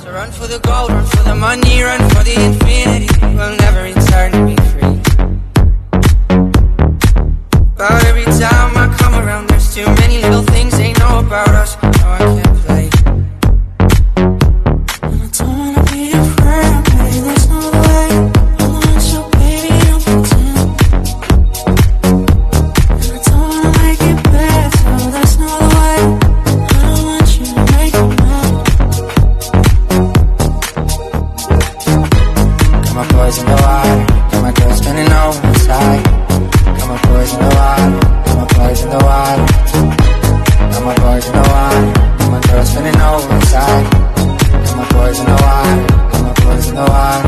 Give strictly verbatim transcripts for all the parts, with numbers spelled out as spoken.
So run for the gold, run for the money, run for the infinity. We'll never return to be free. But every time I come around, there's too many little things they know about us. No, I can't play. And I don't wanna be your friend, baby, there's no way. I want you, baby, don't pretend. And I don't wanna make it better, there's no way. I don't want you to make me mad. Got my boys in the water, got my girl spinning over the side. Got my boys in the water, got my boys in the water. Got my boys in the water, got my girl spinning over the side. Got my boys in the water, got my boys in the water.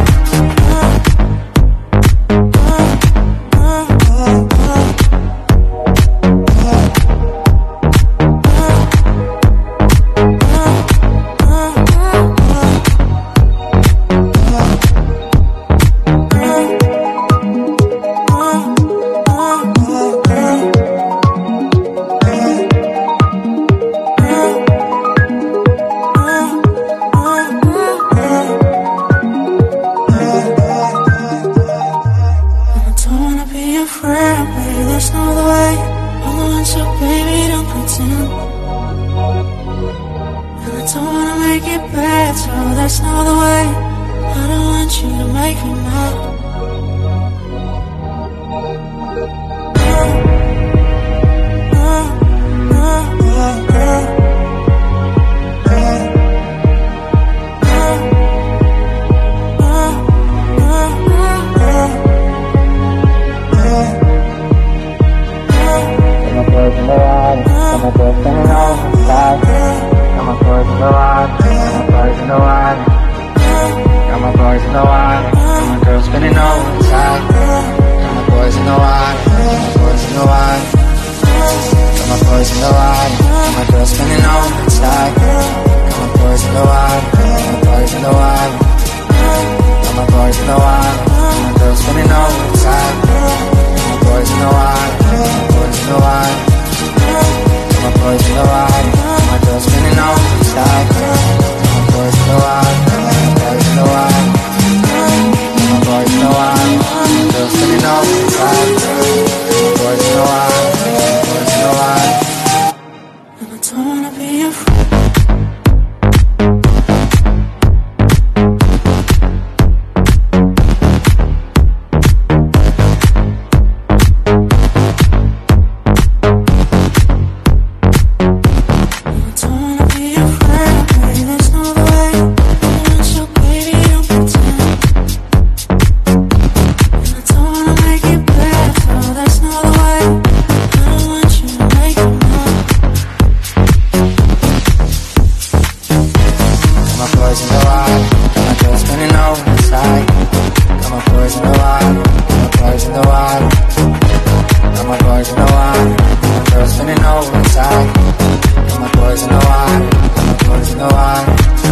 Got my boys in the water, got my boys in the water.